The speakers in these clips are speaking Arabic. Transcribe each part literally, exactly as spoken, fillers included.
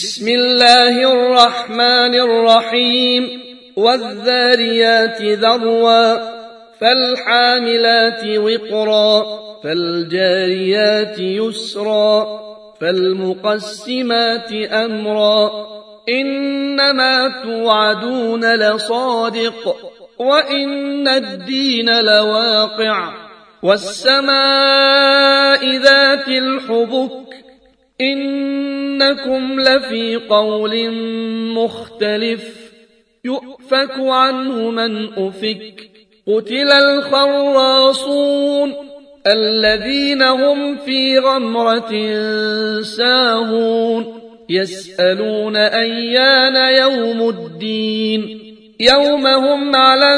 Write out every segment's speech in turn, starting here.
بسم الله الرحمن الرحيم والذاريات ذروا فالحاملات وقرا فالجاريات يسرا فالمقسمات أمرا إنما توعدون لصادق وإن الدين لواقع والسماء ذات الحبك إنكم لفي قول مختلف يؤفك عنه من أفك قتل الخراصون الذين هم في غمرة ساهون يسألون أيان يوم الدين يوم هم على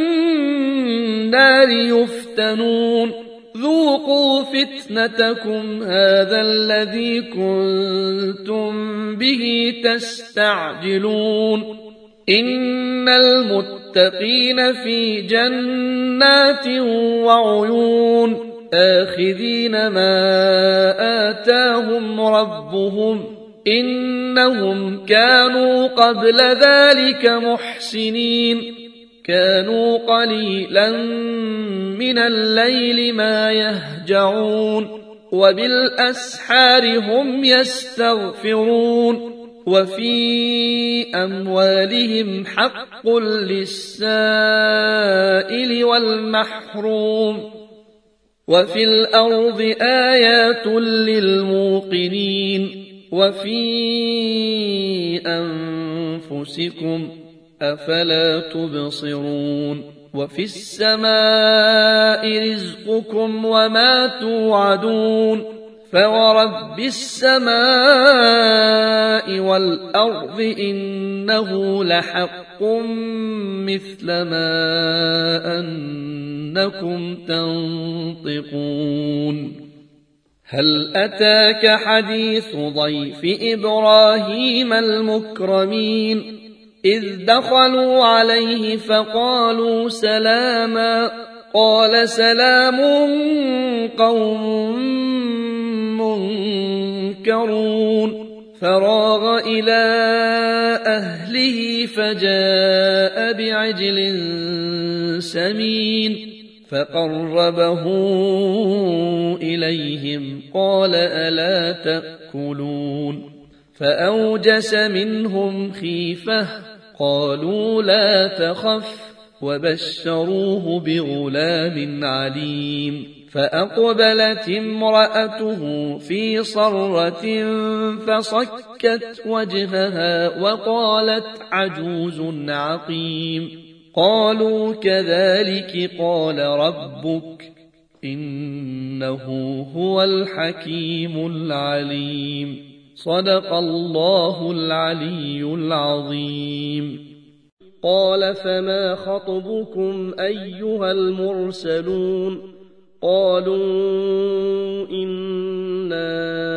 النار يفتنون ذوقوا فتنتكم هذا الذي كنتم به تستعجلون إن المتقين في جنات وعيون آخذين ما آتاهم ربهم إنهم كانوا قبل ذلك محسنين كانوا قليلا من الليل ما يهجعون وبالأسحار هم يستغفرون وفي أموالهم حق للسائل والمحروم وفي الأرض آيات للموقنين وفي أنفسكم أفلا تبصرون وفي السماء رزقكم وما توعدون فورب السماء والأرض إنه لحق مثل ما أنكم تنطقون هل أتاك حديث ضيف إبراهيم المكرمين إذ دخلوا عليه فقالوا سلاما قال سلام قوم منكرون فراغ إلى أهله فجاء بعجل سمين فقربه إليهم قال ألا تأكلون فأوجس منهم خيفة قالوا لا تخف وبشروه بغلام عليم فأقبلت امرأته في صرة فصكت وجهها وقالت عجوز عقيم قالوا كذلك قال ربك إنه هو الحكيم العليم صدق الله العلي العظيم قال فما خطبكم أيها المرسلون قالوا إنا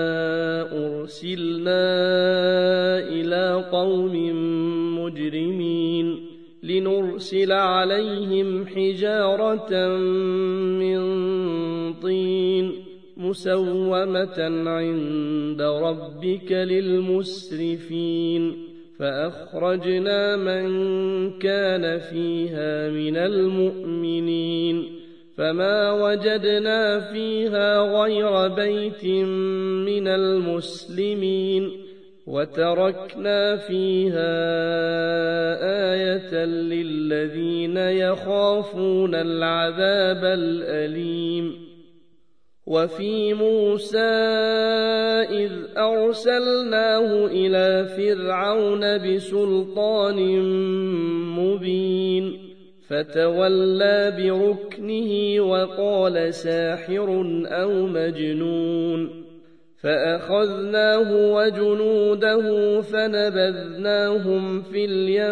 أرسلنا إلى قوم مجرمين لنرسل عليهم حجارة من طين مسومة عند ربك للمسرفين فأخرجنا من كان فيها من المؤمنين فما وجدنا فيها غير بيت من المسلمين وتركنا فيها آية للذين يخافون العذاب الأليم وفي موسى إذ أرسلناه إلى فرعون بسلطان مبين فتولى بركنه وقال ساحر أو مجنون فأخذناه وجنوده فنبذناهم في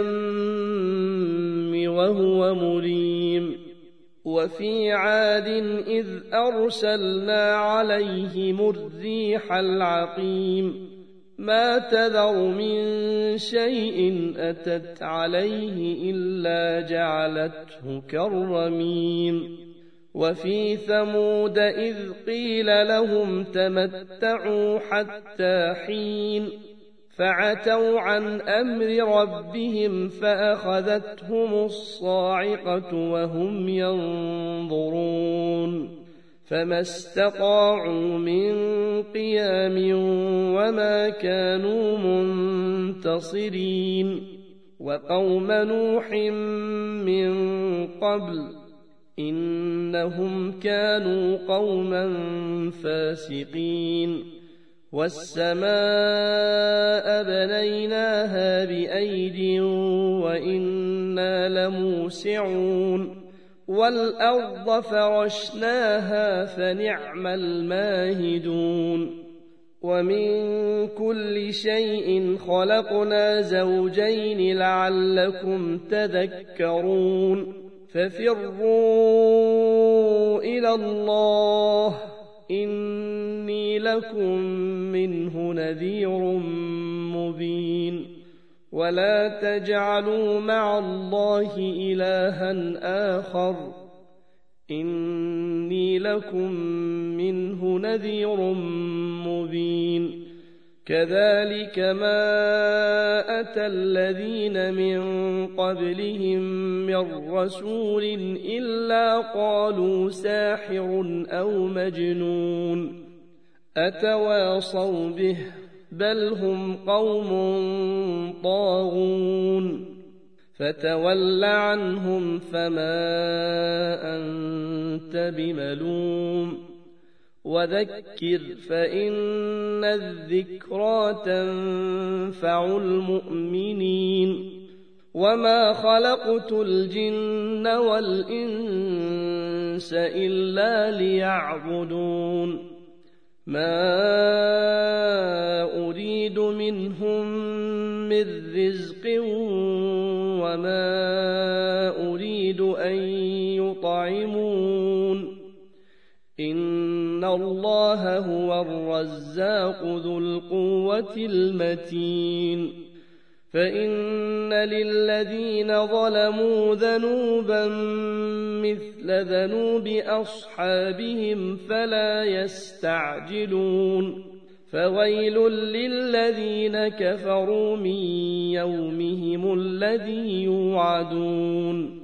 اليم وهو مليم وفي عاد إذ أرسلنا عليهم الريح العقيم ما تذر من شيء أتت عليه إلا جعلته كالرميم وفي ثمود إذ قيل لهم تمتعوا حتى حين فعتوا عن أمر ربهم فأخذتهم الصاعقة وهم ينظرون فما استطاعوا من قيام وما كانوا منتصرين وقوم نوح من قبل إنهم كانوا قوما فاسقين والسماء بنيناها بأيد وإنا لموسعون والأرض فرشناها فنعم الماهدون ومن كل شيء خلقنا زوجين لعلكم تذكرون ففروا إلى الله إني لكم منه نذير مبين ولا تجعلوا مع الله إلها آخر إني لكم منه نذير مبين كذلك ما أتى الذين من قبلهم من رسول إلا قالوا ساحر أو مجنون أتواصوا به بل هم قوم طاغون فتول عنهم فما أنت بملوم وذكر فإن الذكرى تنفع المؤمنين وما خلقت الجن والإنس إلا ليعبدون ما أريد منهم من رزق وما أريد أن يطعمون إن الله هو الرزاق ذو القوة المتين فإن للذين ظلموا ذنوبا مثل ذنوب أصحابهم فلا يستعجلون فويل للذين كفروا من يومهم الذي يوعدون